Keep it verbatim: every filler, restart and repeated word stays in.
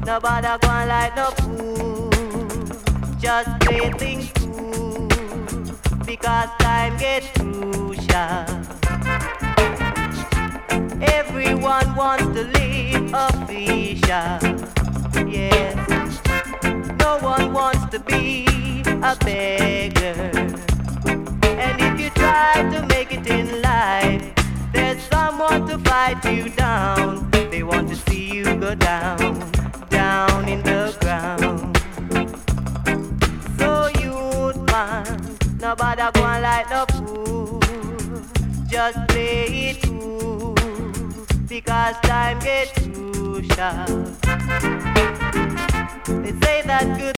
Nobody gonna light no fool. Just play things cool, because time gets crucial. Everyone wants to live official. Yes, no one wants to be a beggar. And if you try to make it in life, there's someone to fight you down. They want to see you go down, down in the ground. So youth man, nobody gonna light no fool. Just play it cool, because time gets crucial. They say that good